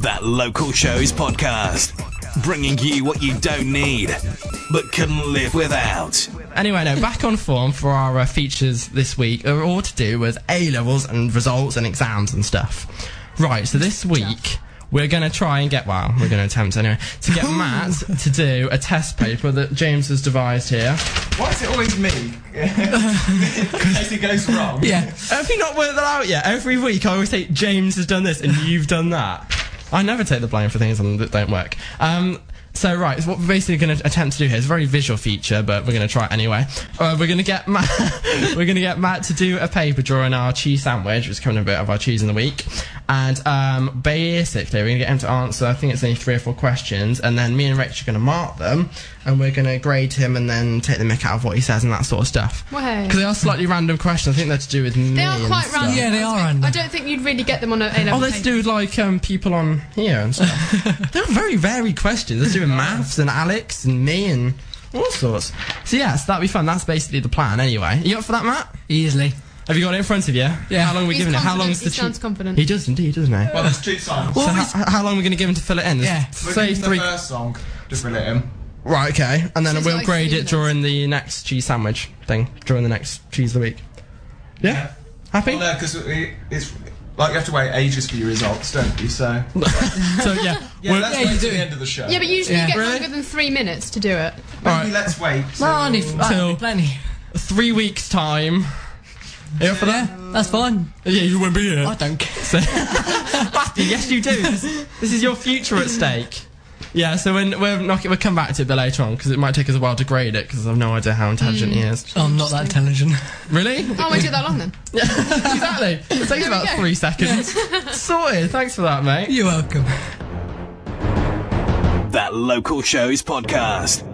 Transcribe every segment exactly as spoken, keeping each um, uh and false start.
That Local Shows podcast, bringing you what you don't need, but couldn't live without. Anyway, no, back on form for our uh, features this week are all to do with A-levels and results and exams and stuff. Right, so this week we're going to try and get, well, we're going to attempt anyway, to get Matt to do a test paper that James has devised here. Why is it always me? In case it goes wrong. Yeah. Have you not worked that out yet? Every week I always say, James has done this and you've done that. I never take the blame for things that don't work. Um... So, right, so what we're basically going to attempt to do here is a very visual feature, but we're going to try it anyway. Uh, we're going to get Matt, we're going to get Matt to do a paper drawing our cheese sandwich, which is coming a bit of our cheese in the week. And, um, basically, we're going to get him to answer, I think it's only three or four questions, and then me and Rich are going to mark them, and we're going to grade him and then take the mick out of what he says and that sort of stuff. Way. Because they are slightly random questions. I think they're to do with me. They are and quite stuff. random. Yeah, they are random. I don't think you'd really get them on an A-level Oh, they're to do with, like, um, people on here and stuff. They're very varied questions. They're to do with maths and Alex and me and all sorts. So, yeah, so that'll be fun. That's basically the plan anyway. You up for that, Matt? Easily. Have you got it in front of you? Yeah. How long are we He's giving it? How confident. long's the He sounds confident. He does indeed, doesn't he? Well, there's two songs. So how, how long are we going to give him to fill it in? Yeah. We're Say giving three. the first song to fill it in. Right, okay. And then So it's we'll like grade three it during the next cheese sandwich thing. During the next cheese of the week. Yeah? Yeah. Happy? Well, no, because it, it's like you have to wait ages for your results, don't you? So So, yeah. yeah, we're- let's yeah, you wait do. till the end of the show. Yeah, but usually Yeah. you get Really? longer than three minutes to do it. Maybe Alright. let's wait. till- Well, only Till- that'll be plenty. three weeks' time. Are you up for that? Yeah, that's fine. Yeah, you won't be here. I don't care. So, Basti, yes you do. This, this is your future at stake. Yeah, so when, we'll, knock it, we'll come back to it a bit later on, because it might take us a while to grade it, because I've no idea how intelligent he is. I'm not that intelligent. Really? Oh, won't do that long then. Yeah, exactly. It takes There we about go. three seconds. Sorted. Thanks for that, mate. You're welcome. That Local Shows podcast.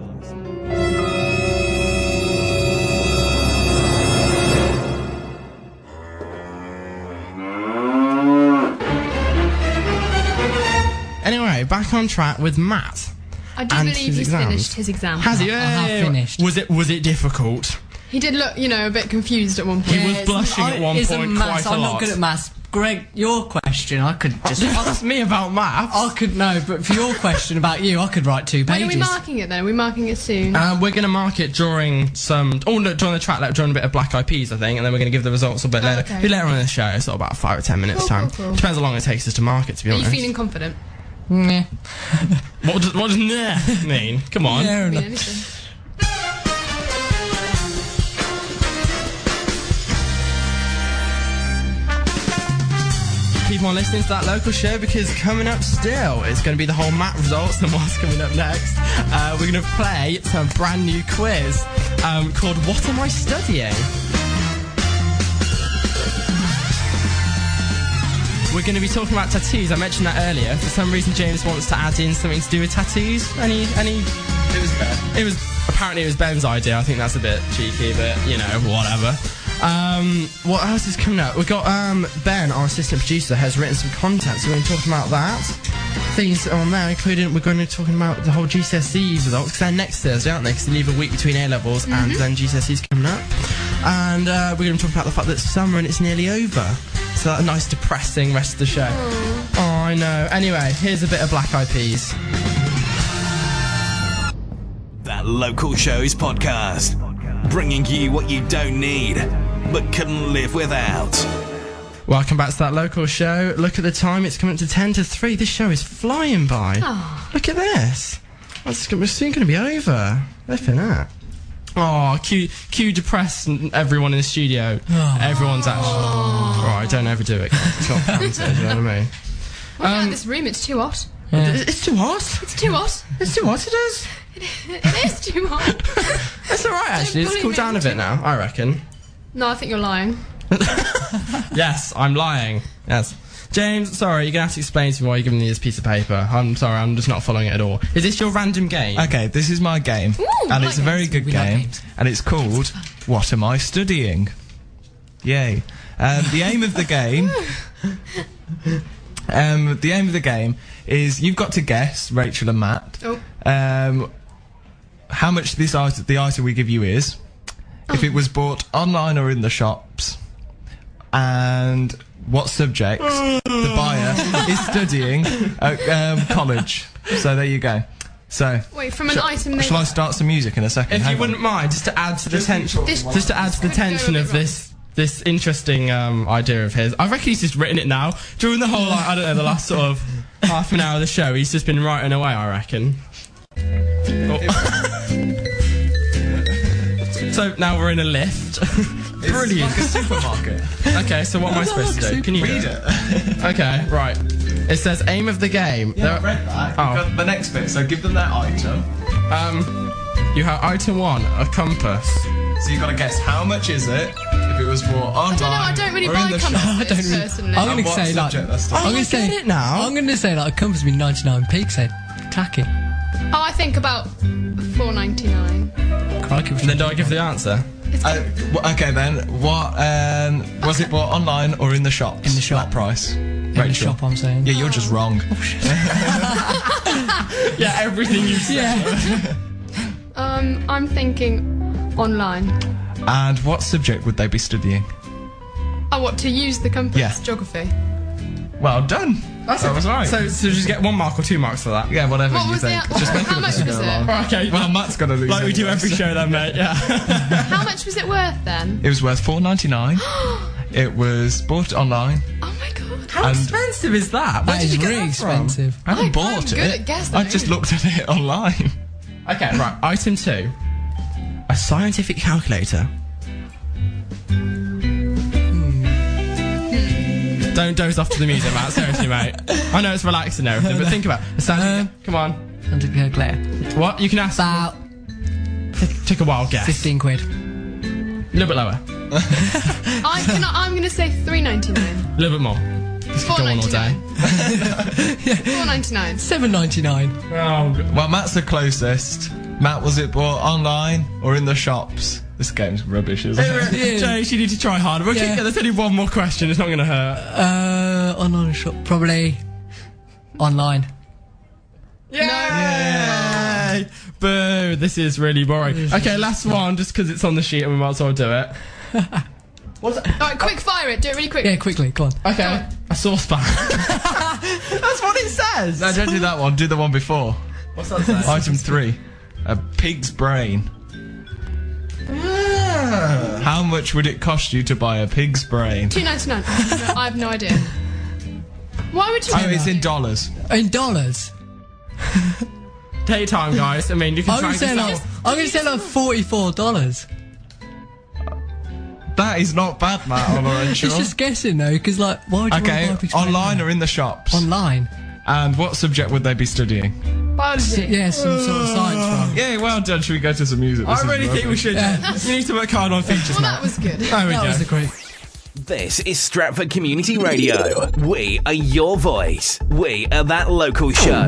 Anyway, back on track with Matt. I do And believe his he's exams. finished his exam. Has he? I have Hey, finished. Was it was it difficult? He did look, you know, a bit confused at one point. He was it's- blushing I- at one it's a point maths. quite a I'm lot. not good at maths. Greg, your question, I could just... Ask me about maths. I could know, but for your question about you, I could write two When pages. are we marking it then? Are we marking it soon? Um, we're going to mark it during some... Oh, no, during the track, like, during a bit of Black Eyed Peas, I think, and then we're going to give the results a bit Oh, later. okay. A bit later on in the show, sort of about five or ten minutes Cool, time. cool, cool. Depends how long it takes us to mark it, to be Are you honest. feeling confident? Yeah. What does, what does nah mean? Come on. Fair I mean, enough. anything. Keep on listening to That Local Show, because coming up still is going to be the whole Matt results and what's coming up next. Uh, we're going to play some brand new quiz um, called What Am I Studying? We're going to be talking about tattoos. I mentioned that earlier. For some reason, James wants to add in something to do with tattoos. Any, any? It was bad. It was apparently it was Ben's idea. I think that's a bit cheeky, but you know, whatever. Um, what else is coming up? We've got um, Ben, our assistant producer, has written some content, so we're going to be talking about that. Things on there, including we're going to be talking about the whole G C S E results, because they're next Thursday, aren't they? Because they leave a week between A levels and then G C S Es coming up. And uh, we're going to talk about the fact that it's summer and it's nearly over. So a nice depressing rest of the show. Oh, I know. Anyway, here's a bit of Black Eyed Peas. That Local Shows podcast, bringing you what you don't need, but couldn't live without. Welcome back to That Local Show. Look at the time, it's coming up to ten to three. This show is flying by. Oh. Look at this. It's we're soon going to be over. Flipping that. Oh, cue, cue depressed and everyone in the studio. Oh. Everyone's actually... Alright, don't overdo it, guys. It's not counted, you know what I mean? Well, Um, yeah, this room, it's too hot. Yeah. It's it's too hot. It's too hot. It's too hot, it is. It is too hot. It's alright, actually. It's bully cooled me down a into bit now, I reckon. No, I think you're lying. Yes, I'm lying. Yes. James, sorry, you're going to have to explain to me why you're giving me this piece of paper. I'm sorry, I'm just not following it at all. Is this your random game? Okay, this is my game, Ooh, and I it's like a very games. good We like game, games. and it's called What Am I Studying? Yay! Um, the aim of the game, um, the aim of the game is you've got to guess, Rachel and Matt, Oh. um, how much this item, the item we give you is, if it was bought online or in the shops, and what subjects the buyer is studying at um, college. So there you go. So Wait, from an shall, item name. shall I start some music in a second? If Hang you on. wouldn't mind, just to add to the tension, This- just to add to the could go a tension bit of this this interesting um, idea of his. I reckon he's just written it now during the whole, like, I don't know, the last sort of half an hour of the show. He's just been writing away, I reckon. Oh. So now we're in a lift. Brilliant. It's like a supermarket. Okay, so what am I supposed to do? Can you Read do it. Okay, right. It says aim of the game. Yeah, I There- read that. Oh. You've got the next bit, so give them that item. Um, you have item one, a compass. So you've got to guess how much is it if it was bought online I don't know, I don't really or buy in the shop. compasses I don't really- personally. I'm And gonna what say, like- subject that's Oh, the- I'm I gonna say get it now. I'm going to say like a compass would be ninety-nine p. So tacky. Oh, I think about four ninety-nine. Crikey, Then do I give the answer? Uh, w- okay then, what um, was it bought online or in the shops? In the shop. That price. in the shop, I'm saying. Yeah, you're just wrong. Yeah, everything you said. Yeah. Um, I'm thinking online. And what subject would they be studying? Oh, what, to use the compass? Yeah. Geography. Well done. that was right. So, so just get one mark or two marks for that. yeah, whatever What you was think. the- Just make how it much as we was go it? along. Okay. Well, Matt's got to lose. Like we do anyway, every so- show then, mate. Yeah. How much was it worth then? It was worth four ninety-nine. It was bought online. Oh my god. How And- expensive is that? Where That did is you get really that from? expensive. I haven't I'm bought good it. at guessing. I just looked at it online. Okay, right. Item two. A scientific calculator. Don't doze off to the music, Matt. Seriously, mate. I know it's relaxing and everything, but think about it. A scientific- Um, Come on. Scientific calculator. What? You can ask. About Take, take a wild guess. fifteen quid. A little bit lower. I cannot, I'm going to say three ninety-nine. A little bit more. This could four go on all day. ninety-nine. four ninety-nine. seven ninety-nine. Oh, God. Well, Matt's the closest. Matt, was it bought online or in the shops? This game's rubbish, isn't it? Yeah. James, you need to try harder. We'll keep Yeah. going. There's only one more question. It's not going to hurt. Uh, online shop. Probably online. Yay! Boo! This is really boring. Okay, last one, just because it's on the sheet and we might as well do it. What's that? Alright, quick fire it. Do it really quick. Yeah, quickly. Go on. Okay, a saucepan. That's what it says. No, don't do that one. Do the one before. What's that say? Item three. A pig's brain. Ah. How much would it cost you to buy a pig's brain? two ninety-nine. No, I have no idea. Why would you Oh, do it's that? in dollars. In dollars. Take your time, guys. I mean, you can I'm try gonna say and like, guess. I'm gonna say like forty-four dollars. That is not bad, Matt, on our It's just guessing though, because like, why would you Okay, want to buy a picture of online it? or in the shops? Online. And what subject would they be studying? Biology. Yeah, some sort of science one. Yeah, well done. Should we go to some music? This I is really think we rubbish. should. Yeah. We need to work hard on features, Well, Matt. that was good. There we That go. was a great. This is Stratford Community Radio. We are your voice. We are that local show.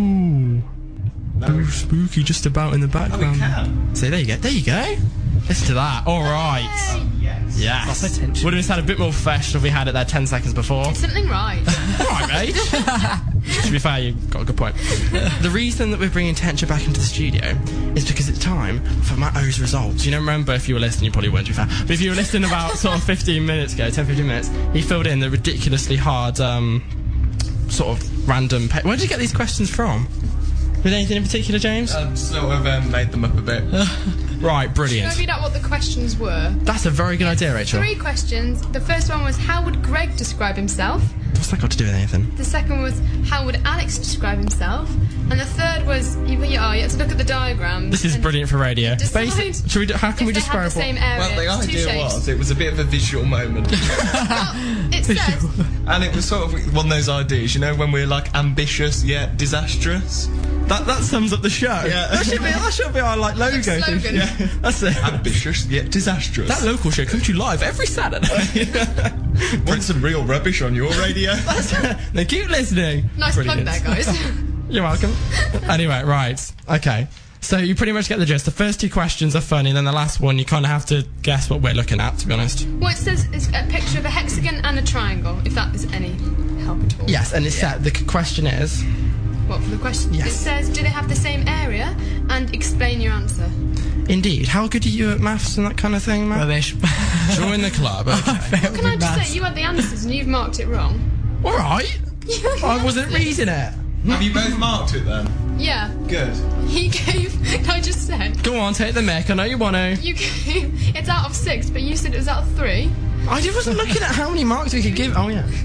Ooh, spooky just about in the background. can. See, there you go. There you go. Listen to that. All right. Yes. Yes. Proper tension. Would have just had a bit more professional if we had it there ten seconds before. Something right. All right, mate. To be fair, you've got a good point. The reason that we're bringing Tencha back into the studio is because it's time for Matt O's results. You know, remember, if you were listening, you probably weren't, to be fair. But if you were listening about sort of fifteen minutes ago, ten, fifteen minutes, he filled in the ridiculously hard, um, sort of random... Pa- Where did you get these questions from? With anything in particular, James? I've sort of um, made them up a bit. Right, Can I brilliant. read out what the questions were? That's a very good idea, Rachel. Three questions. The first one was, how would Greg describe himself? What's that got to do with anything? The second was, how would Alex describe himself? And the third was, you, you, are, you have to look at the diagram. This is and brilliant for radio. decide Basi- should we do, how can if we they have describe the same what... area. Well, the It's two idea shapes. was, it was a bit of a visual moment. It says, And it was sort of one of those ideas, you know, when we're like ambitious yet disastrous. That that sums up the show. Yeah. That should be that should be our like logo. thing. slogan. Yeah, that's it. Ambitious yet disastrous. That local show comes to you live every Saturday. Want some real rubbish on your radio? Then keep listening. nice Brilliant. plug there, guys. You're welcome. Anyway, right. Okay. So you pretty much get the gist. The first two questions are funny, then the last one you kind of have to guess what we're looking at, to be honest. What it says is a picture of a hexagon and a triangle, if that is any help at all. Yes, and it's set. The c- question is, What, for the question? Yes. It says, do they have the same area? And explain your answer. Indeed. How good are you at maths and that kind of thing, Matt? Rubbish. Join the club. Okay. Can I just say, you had the answers and you've marked it wrong. All right. You had the I wasn't answers. reading it. Have you both marked it then? Yeah. Good. He gave. Can I just say? Go on, take the mic. I know you want to. You gave. It's out of six, but you said it was out of three. I just wasn't looking at how many marks we could give. Oh yeah.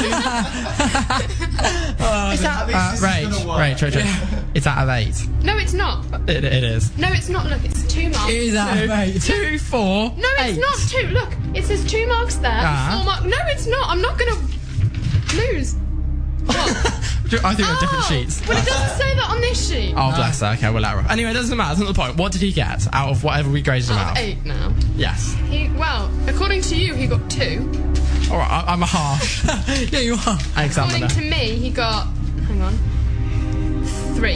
It's out. Uh, right, right, right, right. It's out of eight. No, it's not. It, it is. No, it's not. Look, it's two marks. It is out of eight. Two, four. No, it's eight. not two. Look, it says two marks there. Ah. Four marks. No, it's not. I'm not gonna lose. What? I think we're different Oh, sheets. Well, it doesn't say that on this sheet. Oh, bless her. Okay, we'll let her off. Anyway, it doesn't matter. That's not the point. What did he get out of whatever we graded him Out out? of eight now. Yes. He well, according to you, he got two. All right, I, I'm a harsh Yeah, you are. examiner. According to me, he got. Hang on. Three.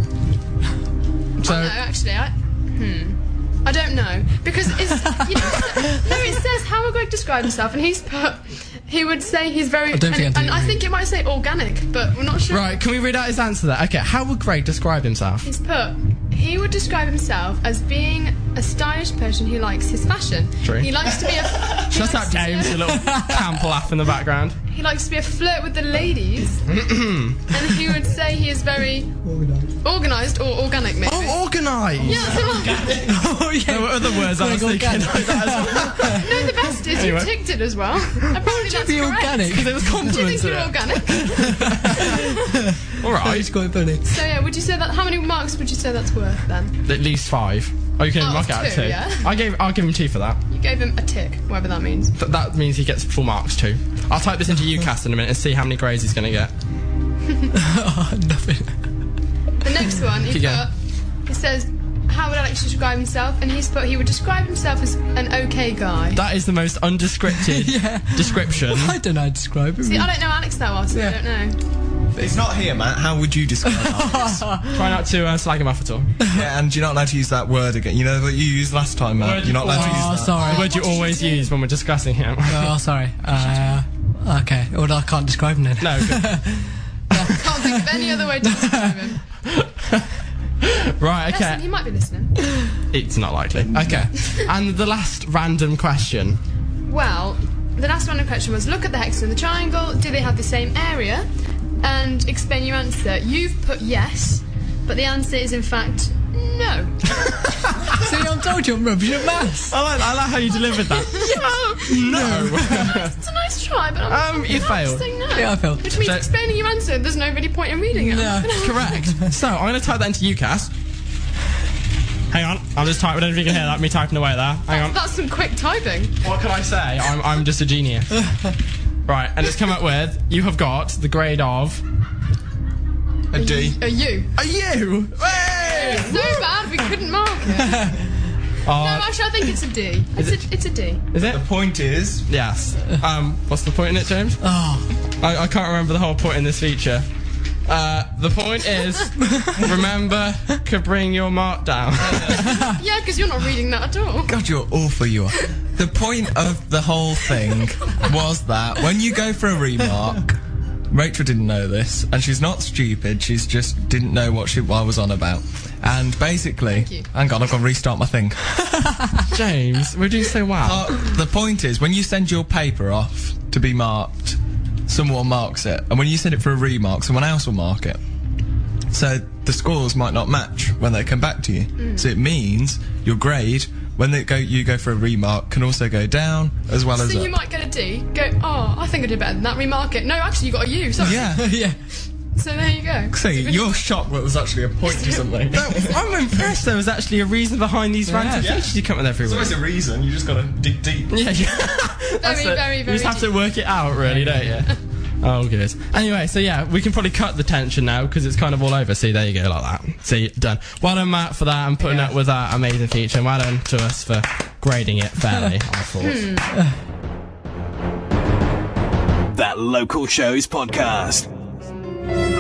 So, Oh, no, actually, I. Hmm. I don't know because it's you know no it says how would Greg describe himself and he's put he would say he's very I don't and, think I and do. I think it might say organic but we're not sure. right, can we read out his answer there? Okay, how would Greg describe himself? He's put he would describe himself as being a stylish person who likes his fashion. True. He likes to be a he Shut likes up, to be James, a- a little camp laugh in the background. He likes to be a flirt with the ladies, and he would say he is very organised or organic, maybe. Oh, organised! Yeah, something like that. Oh, yeah. There were other words I was Greg thinking. Organic. No, the best is Anyway. you ticked it as well. Apparently that's Be correct. organic. Because it was Do you compliments think of you're it. organic? All right, It's quite funny. So yeah, would you say that? How many marks would you say that's worth then? at least five. Oh, you can Out mark of it out of two, two. yeah? I gave, I'll give him two for that. You gave him a tick, whatever that means. Th- that means he gets full marks too. I'll type this into UCAS in a minute and see how many grades he's going to get. Oh, nothing. The next one, he Keep put, going. he says, how would Alex describe himself? And he's put, he would describe himself as an okay guy. That is the most undescripted Yeah. description. I don't know how to describe it. See, I don't know Alex that well, so Yeah. I don't know. It's not here, Matt. How would you describe that? Try not to uh, slag him off at all. Yeah, and you're not allowed to use that word again. You know that you used last time, Matt. Word You're not allowed to Oh, use that. sorry. The word you what did you always say? use when we're discussing him. Oh, sorry. Uh, okay. Well, I can't describe him then. No, good. Can't think of any other way to describe him. Right, Listen, okay. he might be listening. It's not likely. Okay. And the last random question. Well, the last random question was, look at the hexagon and the triangle. Do they have the same area? And explain your answer. You've put yes, but the answer is in fact no. See, I told you I'm rubbish at maths. I like, I like how you delivered that. No. It's a nice try, but I'm Um, you I'm failed. saying no. Yeah, I failed. Which means So- explaining your answer, there's no really point in reading it. No. Correct. So I'm going to type that into UCAS. Hang on, I'll just type. I don't know if you can hear that. Me typing away there. Hang on. That's some quick typing. What can I say? I'm, I'm just a genius. Right, and it's come up with you have got the grade of A D. Are you? a U. Hey! So bad we couldn't mark it. No, Oh, actually, I think it's a D. It's a, it's a D. is it? The point is, Yes. Um, what's the point in it, James? Oh, I, I can't remember the whole point in this feature. Uh, the point is, remember to bring your mark down. Yeah, because you're not reading that at all. God, you're awful, you are. The point of the whole thing was that when you go for a remark, Rachel didn't know this, and she's not stupid, she's just didn't know what she what I was on about. And basically, you. hang on, I've got to restart my thing. James, we're doing so well. Uh, the point is, when you send your paper off to be marked, someone marks it, and when you send it for a remark, someone else will mark it. So the scores might not match when they come back to you. So it means your grade, when they go, you go for a remark, can also go down as well as So up. you might get a D, go, oh, I think I did better than that, remark it. No, actually, you got a U, sorry. Yeah. yeah. So there you go. See, you're shocked that was actually a point to something. No, I'm impressed there was actually a reason behind these random Yeah. features you come up with every week. a reason, you just gotta dig deep. Yeah, yeah. Very, That's it. very, You very just have to deep. work it out, really, don't you? Oh, good. Anyway, so yeah, we can probably cut the tension now because it's kind of all over. See, there you go, like that. See, done. Well done, Matt, for that and putting Yeah. up with that amazing feature. And well done to us for grading it fairly, I thought. That Local Shows podcast.